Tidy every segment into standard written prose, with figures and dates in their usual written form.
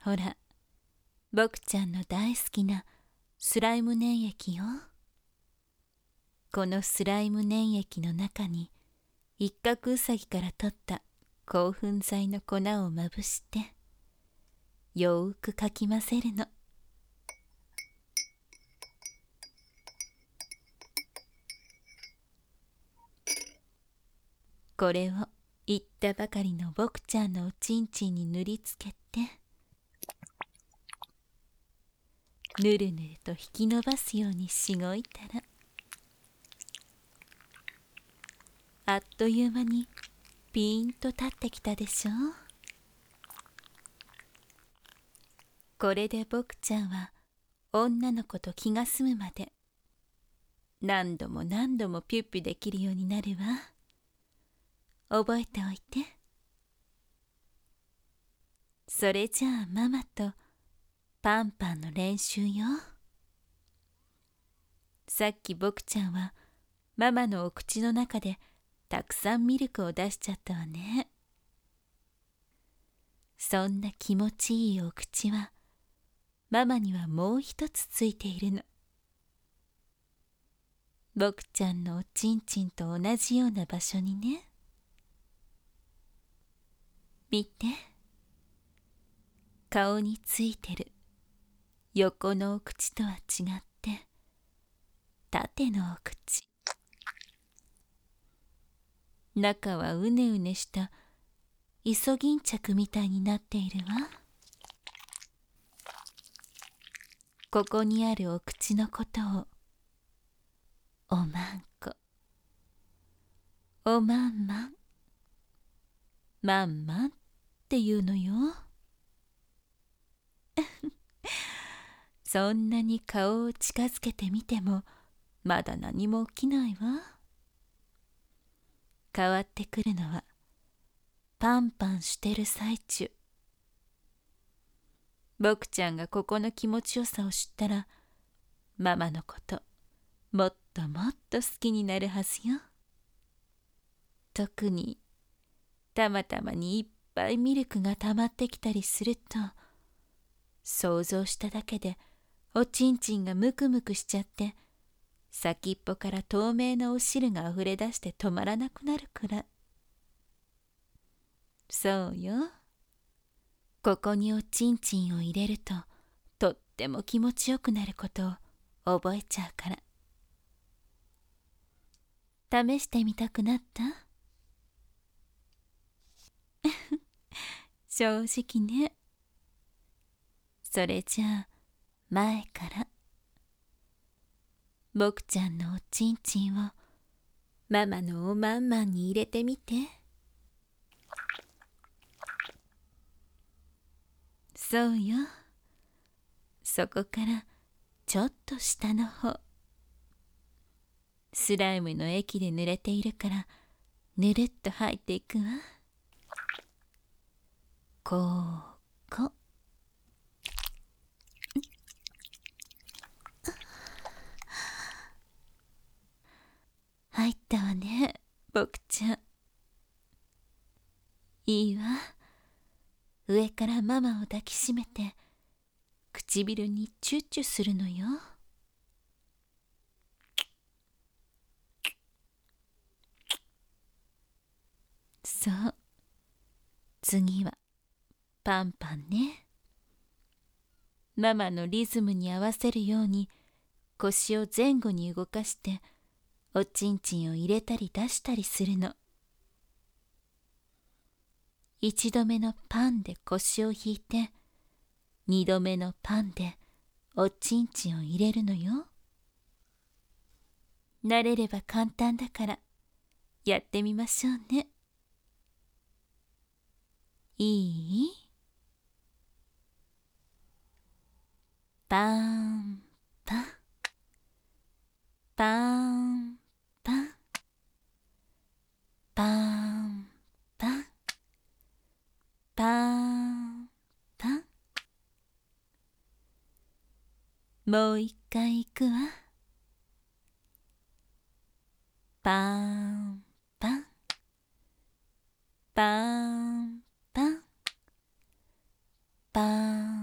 ほら、僕ちゃんの大好きなスライム粘液よ。このスライム粘液の中に一角ウサギから取った興奮剤の粉をまぶしてよーくかき混ぜるの。これを言ったばかりの僕ちゃんのおちんちんに塗りつけて、ぬるぬると引き伸ばすようにしごいたら、あっという間にピーンと立ってきたでしょう。これで僕ちゃんは女の子と気が済むまで何度も何度もピュッピュできるようになるわ。覚えておいて。それじゃあママとパンパンの練習よ。さっき僕ちゃんはママのお口の中でたくさんミルクを出しちゃったわね。そんな気持ちいいお口はママにはもう一つついているの。僕ちゃんのおちんちんと同じような場所にね。見て、顔についてる横のお口とは違って縦のお口。中はうねうねしたイソギンチャクみたいになっているわ。ここにあるお口のことをおまんこ、おまんまん、まんまんっていうのよ。そんなに顔を近づけてみてもまだ何も起きないわ。変わってくるのはパンパンしてる最中。僕ちゃんがここの気持ちよさを知ったらママのこともっともっと好きになるはずよ。特にたまたまにいっぱいミルクが溜まってきたりすると想像しただけでおちんちんがムクムクしちゃって先っぽから透明なお汁があふれ出して止まらなくなるくらい。そうよ。ここにおちんちんを入れるととっても気持ちよくなることを覚えちゃうから。試してみたくなった？正直ね。それじゃあ前から僕ちゃんのおちんちんをママのおまんまんに入れてみて。そうよ。そこからちょっと下の方。スライムの液で濡れているからぬるっと入っていくわ。ここ。入ったわね、僕ちゃん。いいわ。上からママを抱きしめて唇にチュッチュするのよ。そう。次はパンパンね。ママのリズムに合わせるように腰を前後に動かしておちんちんを入れたり出したりするの。一度目のパンで腰を引いて二度目のパンでおちんちんを入れるのよ。慣れれば簡単だからやってみましょうね。いい？パンパンパンパンパンパンパンパン。もう一回いくわ。パンパンパンパンパン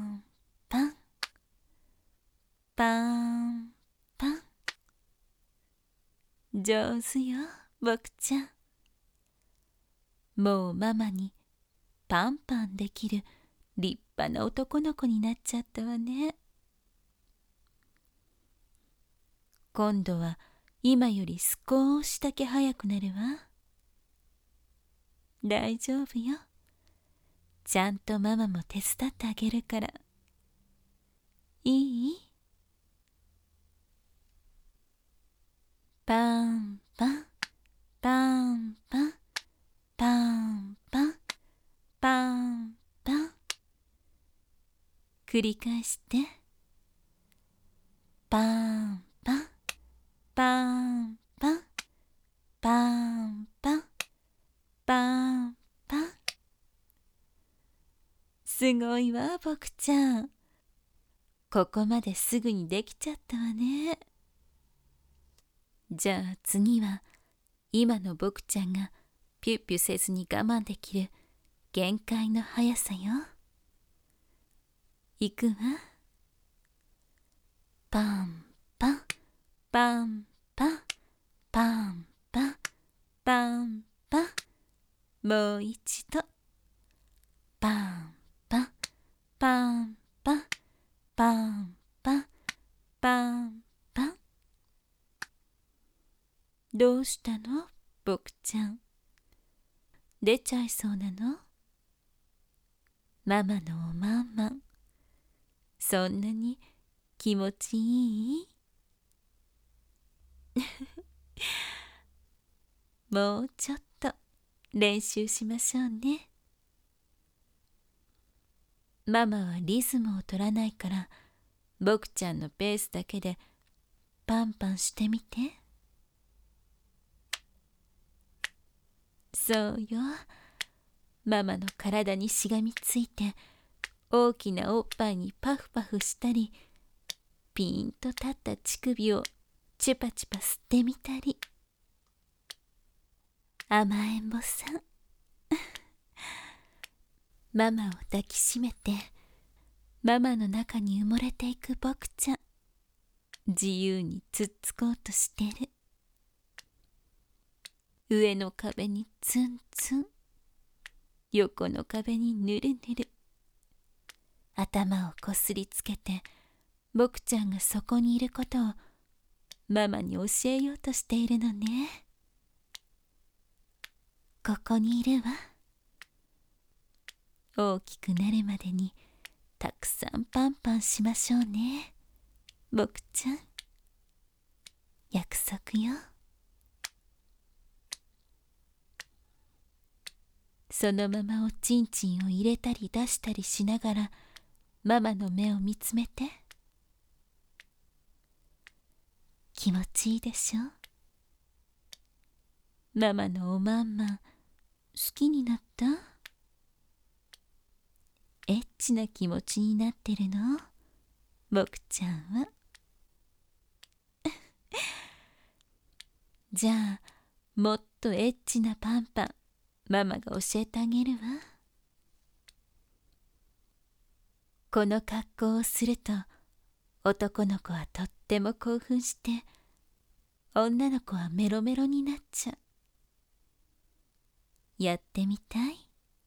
上手よ、僕ちゃん。もうママにパンパンできる立派な男の子になっちゃったわね。今度は今より少しだけ早くなるわ。大丈夫よ。ちゃんとママも手伝ってあげるから。いい？パンパン、パンパン、パンパン、パンパン。繰り返して。パンパン、パンパン、パンパン、パンパン。すごいわ、僕ちゃん。ここまですぐにできちゃったわね。じゃあ次は今の僕ちゃんがピュッピュせずに我慢できる限界の速さよ。いくわ。パンパン、パンパン、パンパン、パンパン。もう一度。パンパン、パンパン、パンパン、パンパン。どうしたの、僕ちゃん。出ちゃいそうなの？ママのおまんまん、そんなに気持ちいい？もうちょっと練習しましょうね。ママはリズムを取らないから、僕ちゃんのペースだけでパンパンしてみて。そうよ。ママの体にしがみついて、大きなおっぱいにパフパフしたり、ピーンと立った乳首をチュパチュパ吸ってみたり。甘えん坊さん。ママを抱きしめて、ママの中に埋もれていく僕ちゃん。自由につっつこうとしてる。上の壁にツンツン、横の壁にぬるぬる。頭をこすりつけて、僕ちゃんがそこにいることをママに教えようとしているのね。ここにいるわ。大きくなるまでにたくさんパンパンしましょうね、僕ちゃん。約束よ。そのままおちんちんを入れたり出したりしながらママの目を見つめて。気持ちいいでしょ？ママのおまんまん好きになった？エッチな気持ちになってるの？僕ちゃんは。じゃあもっとエッチなパンパンママが教えてあげるわ。この格好をすると男の子はとっても興奮して、女の子はメロメロになっちゃう。やってみたい？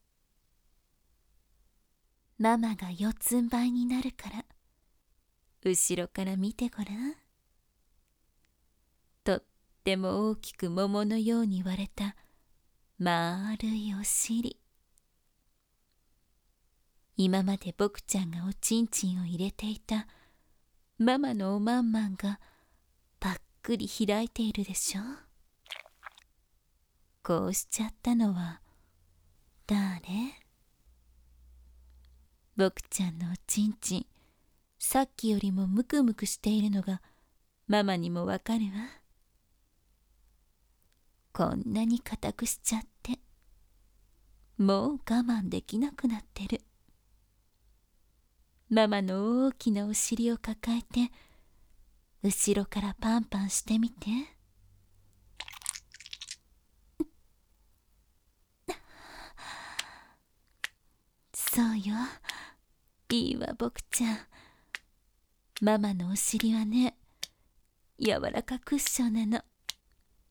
ママが四つん這いになるから後ろから見てごらん。とっても大きく桃のように割れた丸いお尻。今まで僕ちゃんがおちんちんを入れていたママのおまんまんがぱっくり開いているでしょ。こうしちゃったのは誰？僕ちゃんのおちんちん、さっきよりもムクムクしているのがママにもわかるわ。こんなに硬くしちゃってもう我慢できなくなってる。ママの大きなお尻を抱えて後ろからパンパンしてみて。そうよ、いいわ僕ちゃん。ママのお尻はね、柔らかクッションなの。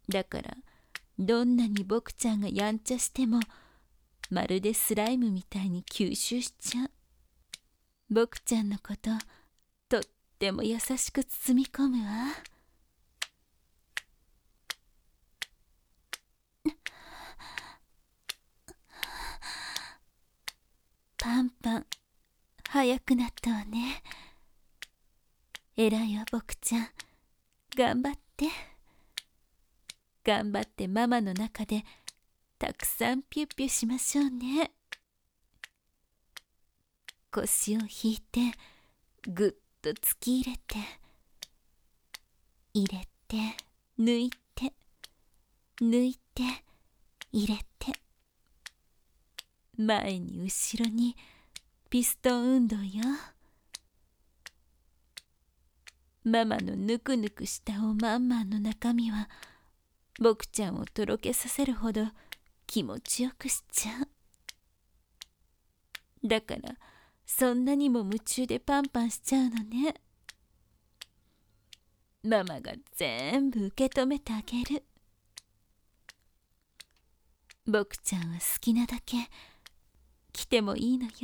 だからどんなに僕ちゃんがやんちゃしてもまるでスライムみたいに吸収しちゃう。僕ちゃんのこととっても優しく包み込むわ。パンパン早くなったわね。えらいわ僕ちゃん、頑張って。頑張ってママの中でたくさんピュッピュしましょうね。腰を引いてぐっと突き入れて、入れて抜いて抜いて入れて、前に後ろにピストン運動よ。ママのぬくぬくしたおまんまんの中身は僕ちゃんをとろけさせるほど気持ちよくしちゃう。だからそんなにも夢中でパンパンしちゃうのね。ママが全部受け止めてあげる。僕ちゃんは好きなだけ来てもいいのよ。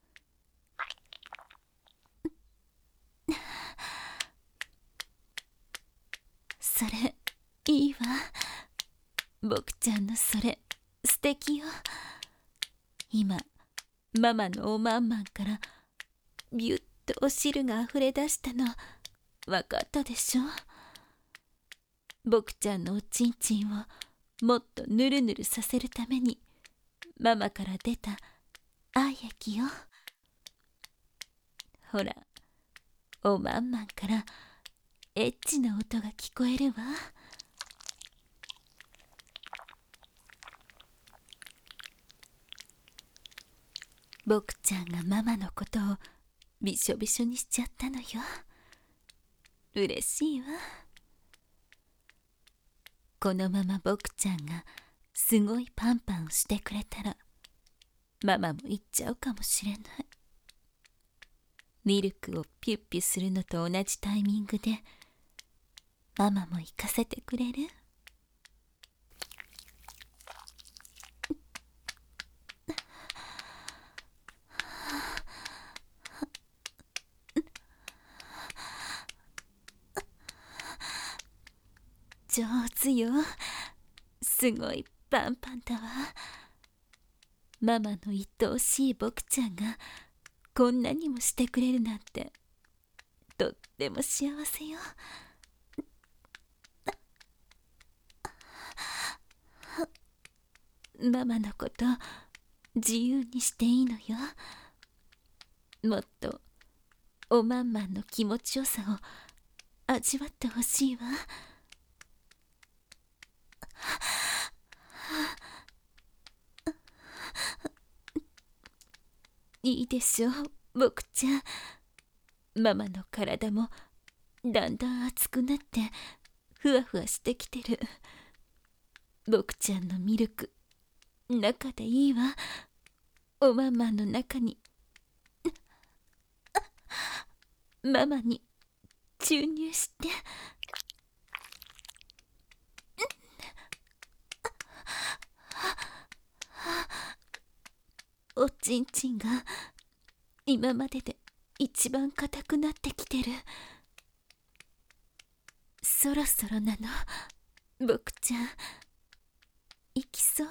それいいわ。僕ちゃんのそれ素敵よ。今ママのおまんまんからビュッとお汁があふれ出したのわかったでしょ。僕ちゃんのおちんちんをもっとぬるぬるさせるためにママから出た愛液よ。ほら、おまんまんからエッチな音が聞こえるわ。僕ちゃんがママのことをびしょびしょにしちゃったのよ。嬉しいわ。このまま僕ちゃんがすごいパンパンをしてくれたらママも行っちゃうかもしれない。ミルクをピュッピュするのと同じタイミングでママも行かせてくれる？上手よ。すごいパンパンだわ。ママの愛おしい僕ちゃんがこんなにもしてくれるなんてとっても幸せよ。ママのこと自由にしていいのよ。もっとおまんまんの気持ちよさを味わってほしいわ。いいでしょ僕ちゃん。ママの体もだんだん熱くなってふわふわしてきてる。僕ちゃんのミルク中でいいわ。おまんまんの中にママに注入して。おちんちんが今までで一番硬くなってきてる。そろそろなの僕ちゃん。行きそう？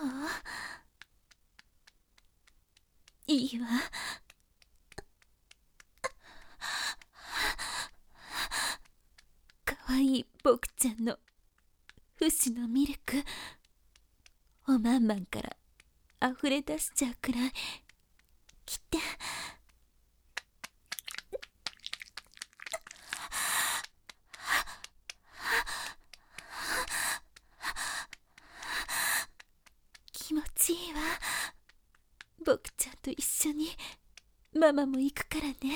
いいわ。かわいい僕ちゃんの不死のミルクおまんまんからあふれ出しちゃうくらい来て。気持ちいいわ。僕ちゃんと一緒にママも行くからね。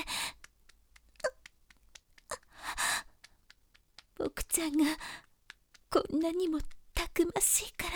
僕ちゃんがこんなにもたくましいから。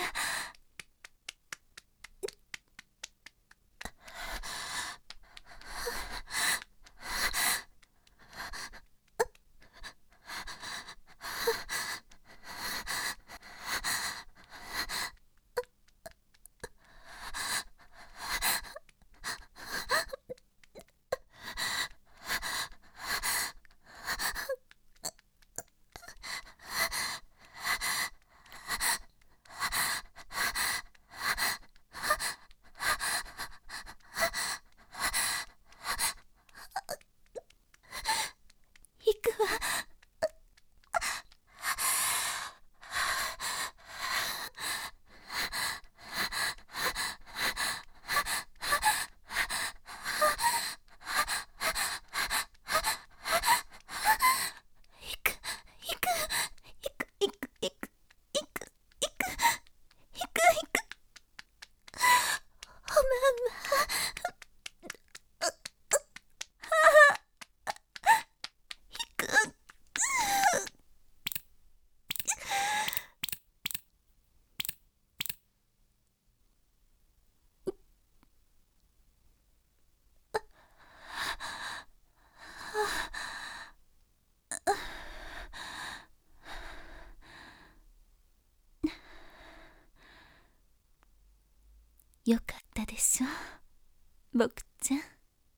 よかったでしょ、僕ちゃん。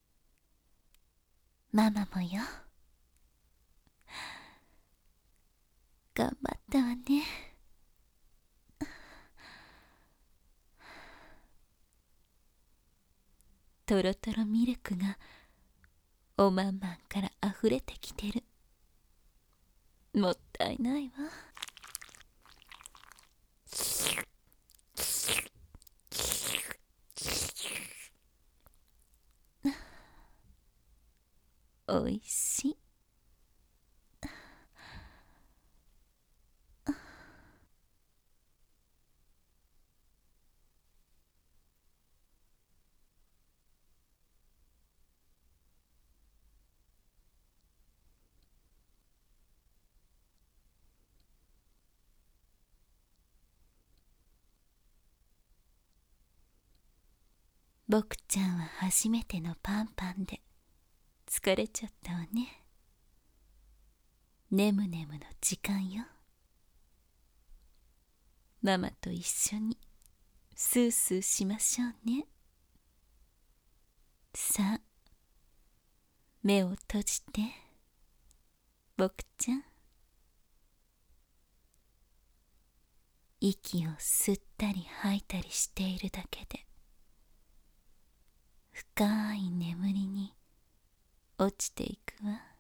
ママもよ。頑張ったわね。とろとろミルクがおまんまんからあふれてきてる。もったいないわ。おいしい。僕ちゃんは初めてのパンパンで疲れちゃったわね。ねむねむの時間よ。ママと一緒にスースーしましょうね。さあ、目を閉じて、僕ちゃん。息を吸ったり吐いたりしているだけで深い眠りに落ちていくわ。